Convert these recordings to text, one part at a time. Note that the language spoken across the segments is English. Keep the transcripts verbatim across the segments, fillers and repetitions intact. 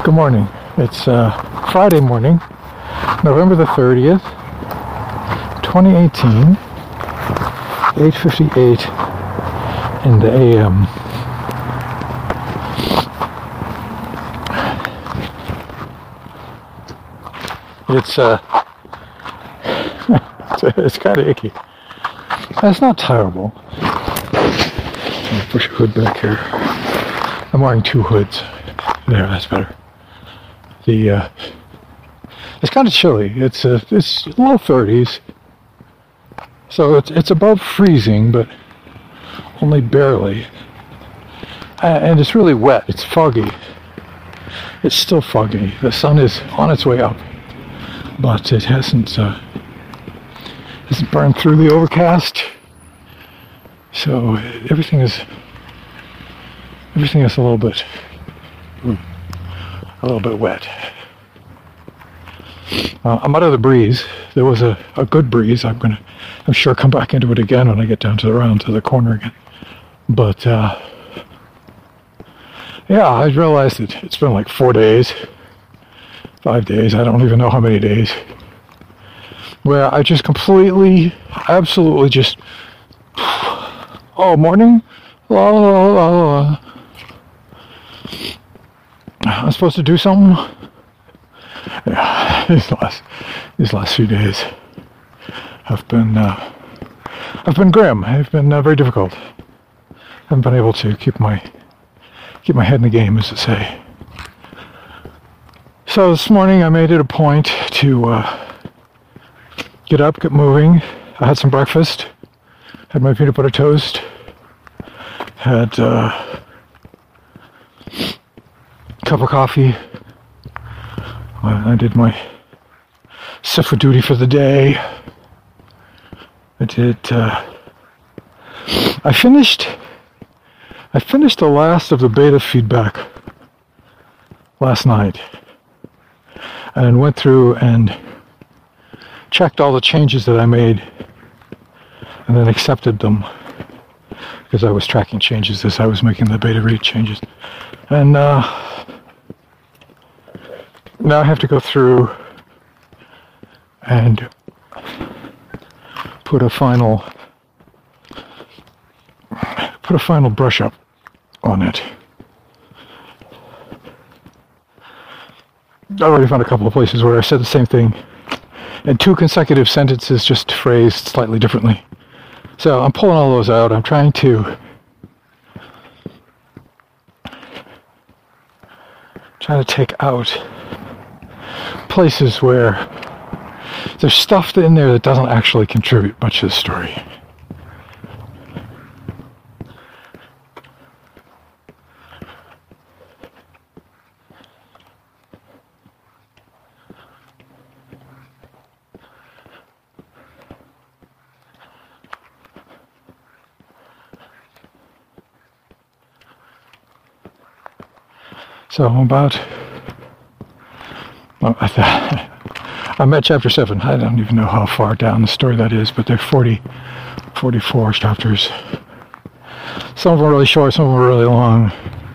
Good morning. It's uh, Friday morning, November the thirtieth, twenty eighteen, eight fifty-eight in the A M. It's uh, it's, it's kind of icky. It's not terrible. I'll push a hood back here. I'm wearing two hoods. There, that's better. The uh, it's kind of chilly. It's uh, it's low thirties, so it's it's above freezing, but only barely. Uh, and it's really wet. It's foggy. It's still foggy. The sun is on its way up, but it hasn't uh, hasn't burned through the overcast. So everything is everything is a little bit. a little bit wet. Uh, I'm out of the breeze. There was a, a good breeze. I'm gonna, I'm sure, come back into it again when I get down to the round to the corner again. But uh, yeah, I realized that it's been like four days, five days. I don't even know how many days, where I just completely, absolutely just, oh, morning, la la la la. I'm supposed to do something. Yeah, these last these last few days have been uh, have been grim. Have been uh, very difficult. Haven't been able to keep my keep my head in the game, as to say. So this morning I made it a point to uh, get up, get moving. I had some breakfast. Had my peanut butter toast. Had. Uh, cup of coffee. I did my C I F A duty for the day. I did. Uh, I finished. I finished the last of the beta feedback last night, and went through and checked all the changes that I made, and then accepted them because I was tracking changes as I was making the beta read changes, and. Uh, Now I have to go through and put a final put a final brush up on it. I already found a couple of places where I said the same thing in two consecutive sentences, just phrased slightly differently. So I'm pulling all those out. I'm trying to trying to take out places where there's stuff in there that doesn't actually contribute much to the story. So I'm about Well, I th- I'm at chapter seven. I don't even know how far down the story that is, but there are forty, forty-four chapters. Some of them are really short, some of them are really long.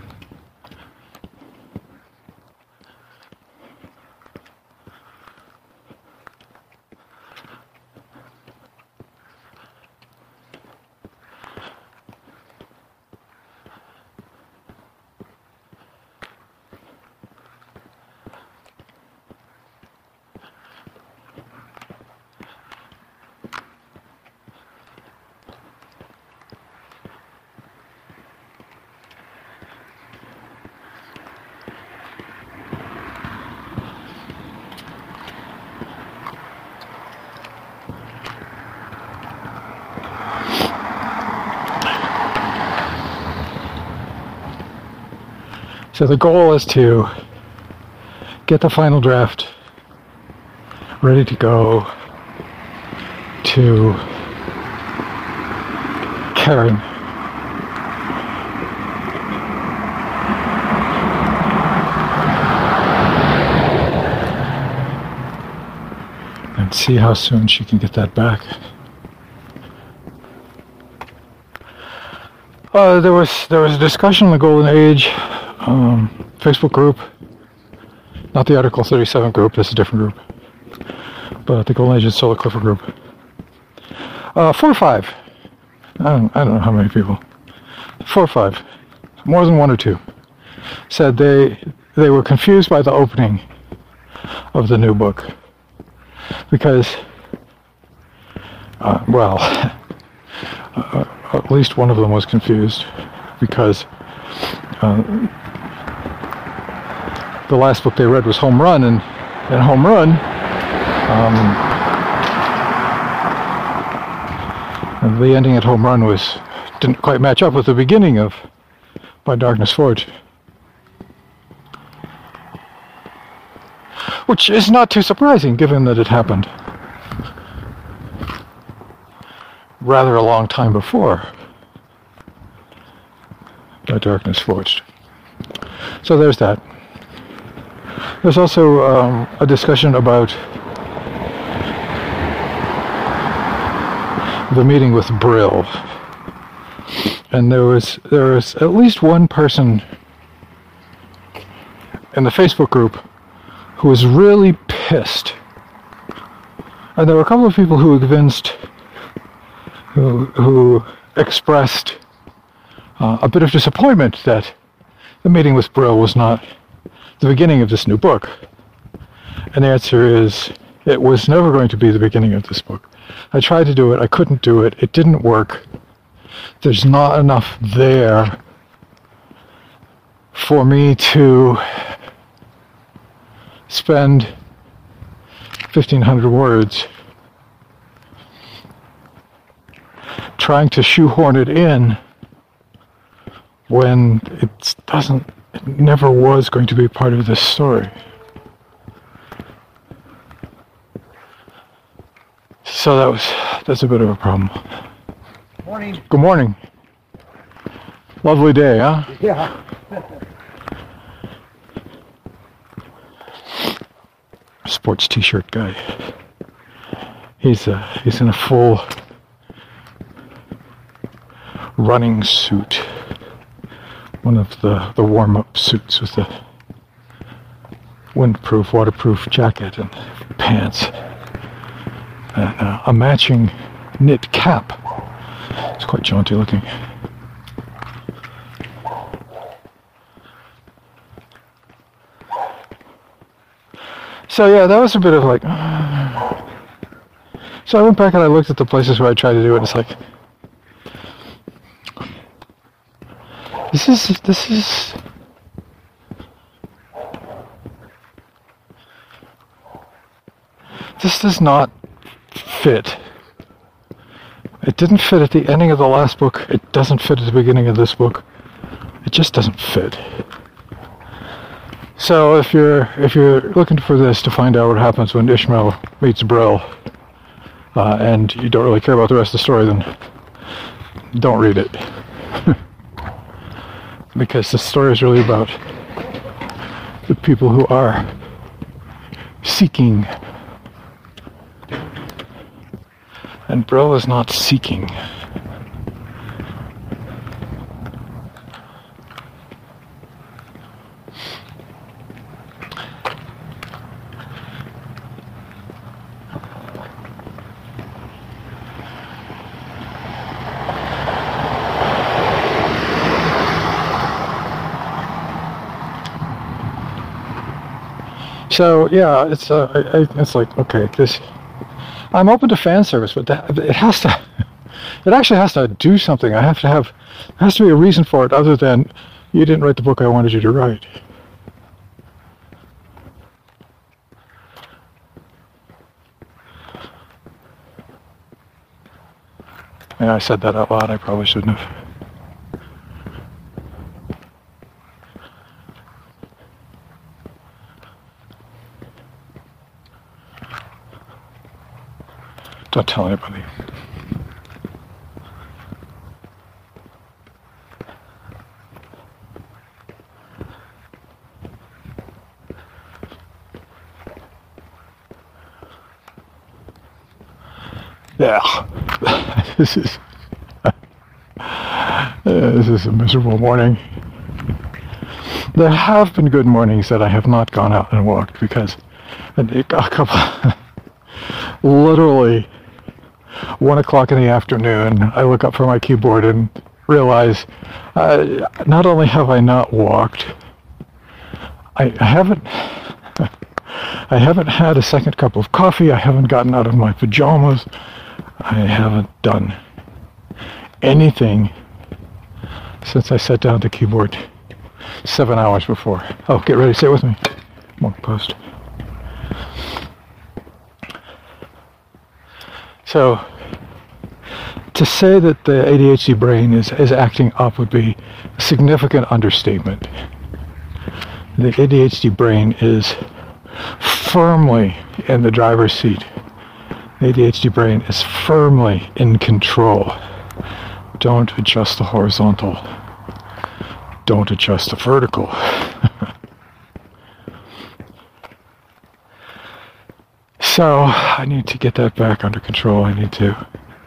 So the goal is to get the final draft ready to go to Karen. And see how soon she can get that back. Uh, there was there was a discussion on the Golden Age um, Facebook group Not the Article thirty-seven group, that's a different group. But the Golden Age and Solar Clipper group. Uh, four or five. I don't, I don't know how many people. Four or five. More than one or two. Said they they were confused by the opening of the new book. Because, uh, well, uh, at least one of them was confused. Because uh, the last book they read was Home Run, and, and Home Run, um, and the ending at Home Run was didn't quite match up with the beginning of By Darkness Forged. Which is not too surprising, given that it happened rather a long time before By Darkness Forged. So there's that. There's also um, a discussion about the meeting with Brill. And there was there was at least one person in the Facebook group who was really pissed. And there were a couple of people who evinced, who, who expressed uh, a bit of disappointment that the meeting with Brill was not the beginning of this new book. And the answer is, it was never going to be the beginning of this book. I tried to do it, I couldn't do it, it didn't work. There's not enough there for me to spend fifteen hundred words trying to shoehorn it in when it doesn't, it never was going to be part of this story. So that was, that's a bit of a problem. Morning. Good morning. Lovely day, huh? Yeah. Sports t-shirt guy. He's uh, he's in a full running suit. One of the, the warm-up suits with the windproof, waterproof jacket and pants. And uh, a matching knit cap. It's quite jaunty looking. So yeah, that was a bit of like... Uh, so I went back and I looked at the places where I tried to do it, and it's like... This is... This is... This does not fit. It didn't fit at the ending of the last book. It doesn't fit at the beginning of this book. It just doesn't fit. So if you're if you're looking for this to find out what happens when Ishmael meets Brill, uh, and you don't really care about the rest of the story, then don't read it. Because the story is really about the people who are seeking. And Brill is not seeking. So yeah, it's uh, I, I, it's like, okay, this. I'm open to fan service, but that, it has to. It actually has to do something. I have to have. There has to be a reason for it, other than you didn't write the book I wanted you to write. And I said that out loud. I probably shouldn't have. Don't tell anybody. Yeah. This is uh, this is a miserable morning. There have been good mornings that I have not gone out and walked because a couple, literally one o'clock in the afternoon, I look up from my keyboard and realize uh, not only have I not walked, I, I haven't I haven't had a second cup of coffee, I haven't gotten out of my pajamas, I haven't done anything since I sat down at the keyboard seven hours before. Oh, get ready, stay with me. More post. So, to say that the A D H D brain is, is acting up would be a significant understatement. The A D H D brain is firmly in the driver's seat. The A D H D brain is firmly in control. Don't adjust the horizontal. Don't adjust the vertical. So, I need to get that back under control. I need to...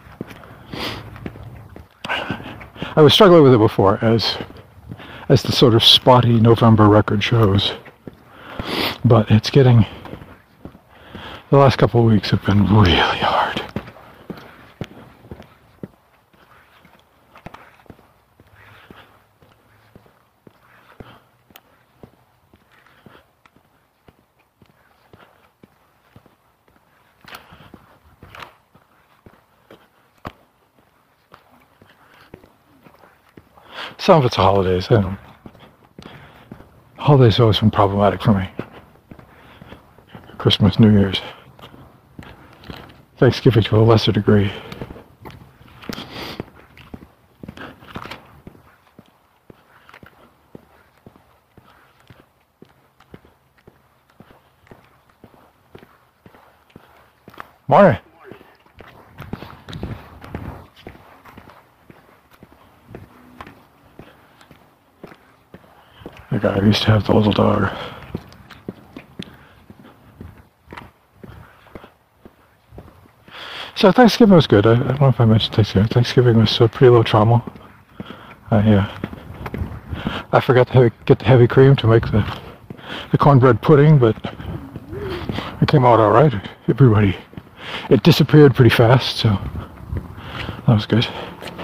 I was struggling with it before, as as the sort of spotty November record shows. But it's getting... The last couple of weeks have been really hard. Some of it's the holidays. I don't, holidays have always been problematic for me. Christmas, New Year's. Thanksgiving to a lesser degree. Morning. The guy who used to have the little dog. So Thanksgiving was good. I, I don't know if I mentioned Thanksgiving. Thanksgiving was uh, pretty low trauma. I uh, I forgot to heavy, get the heavy cream to make the the cornbread pudding, but it came out all right. Everybody, it disappeared pretty fast, so that was good.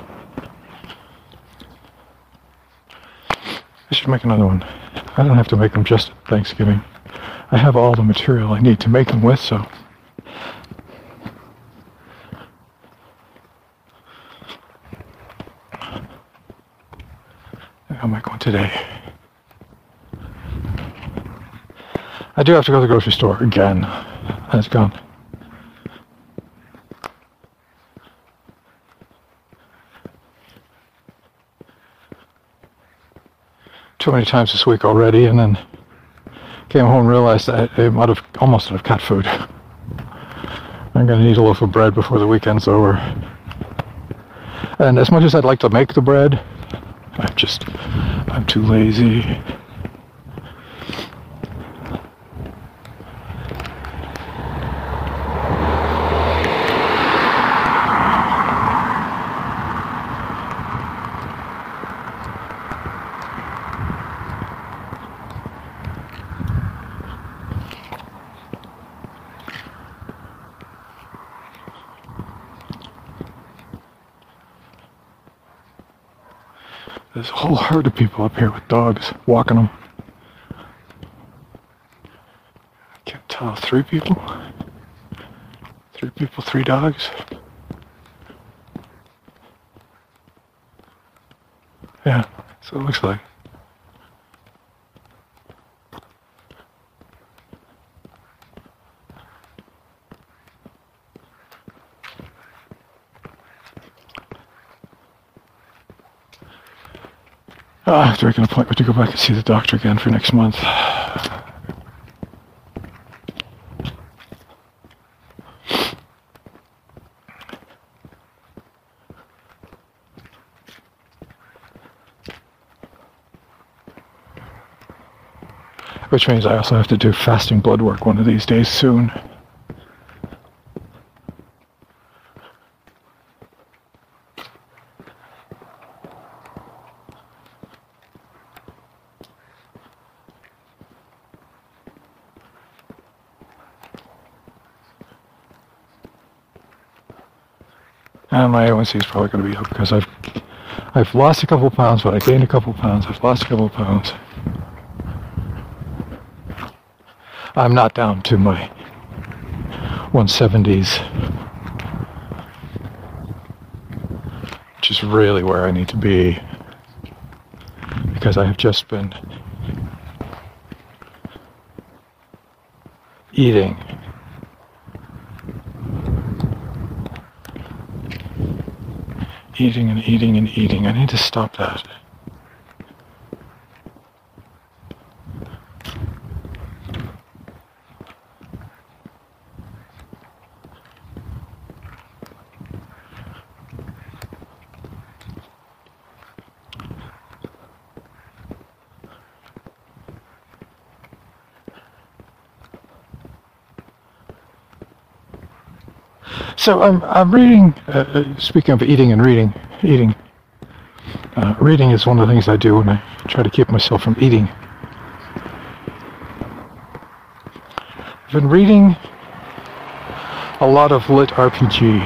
I should make another one. I don't have to make them just at Thanksgiving. I have all the material I need to make them with, so... How am I going today? I do have to go to the grocery store again. And it's gone. Too many times this week already, and then came home and realized that I might have almost out of cat food. I'm going to need a loaf of bread before the weekend's over. And as much as I'd like to make the bread, I'm just, I'm too lazy. There's a whole herd of people up here with dogs, walking them. I can't tell, three people? Three people, three dogs? Yeah, so it looks like. Oh, I have to make an appointment to go back and see the doctor again for next month. Which means I also have to do fasting blood work one of these days soon. And my A one C is probably going to be up because I've I've lost a couple pounds, but I gained a couple pounds. I've lost a couple pounds. I'm not down to my one seventies, which is really where I need to be, because I have just been eating eating and eating and eating. I need to stop that. So I'm I'm reading. Uh, speaking of eating and reading, eating. Uh, reading is one of the things I do when I try to keep myself from eating. I've been reading a lot of lit R P G.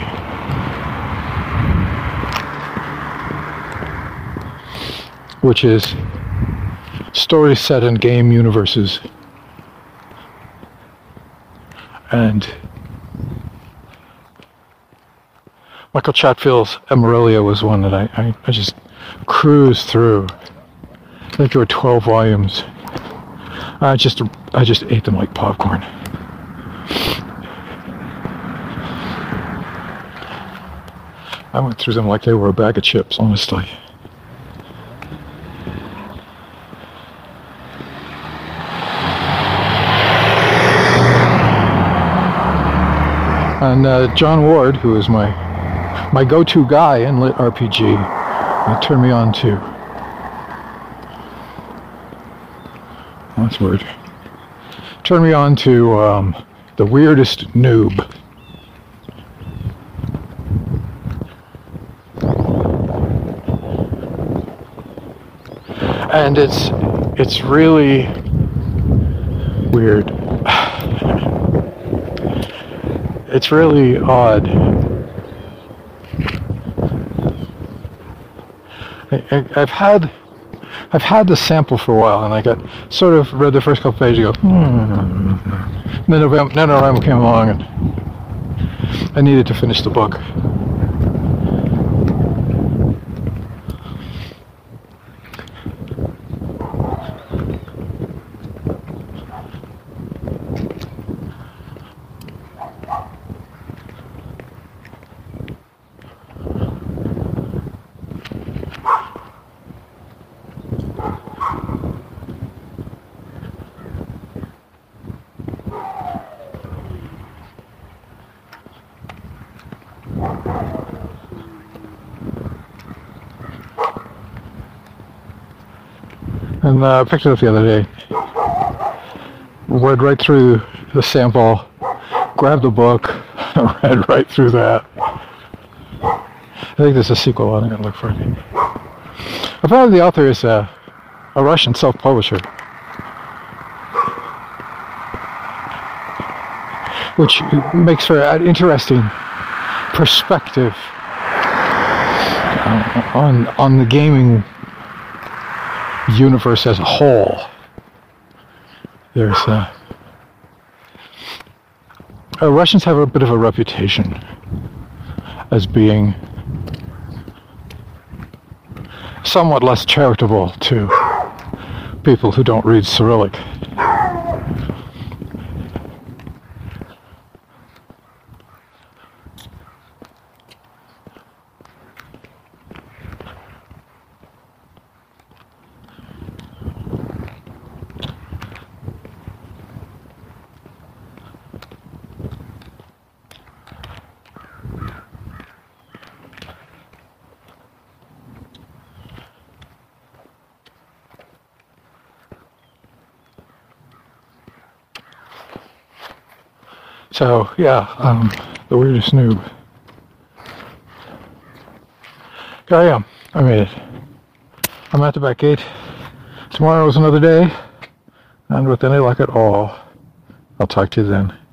Which is stories set in game universes. And Michael Chatfield's Emerelia was one that I, I, I just cruised through. I think there were twelve volumes. I just I just ate them like popcorn. I went through them like they were a bag of chips, honestly. And uh, John Ward, who is my my go-to guy in lit R P G, uh, turned me on to. Oh, that's weird. Turned me on to um, The Weirdest Noob. And it's it's really weird. It's really odd. I, I, I've had I've had the sample for a while, and I got sort of read the first couple pages and go, hmm. Then NaNoWriMo came along, and I needed to finish the book. And uh, I picked it up the other day, read right through the sample, grabbed the book, read right through that. I think there's a sequel on it, I'm gonna look for it. Apparently the author is a, a Russian self-publisher, which makes for an interesting perspective uh, on, on the gaming universe as a whole. There's uh, uh, Russians have a bit of a reputation as being somewhat less charitable to people who don't read Cyrillic. So, yeah, um, The Weirdest Noob. Here I am. I made it. I'm at the back gate. Tomorrow is another day, and with any luck at all, I'll talk to you then.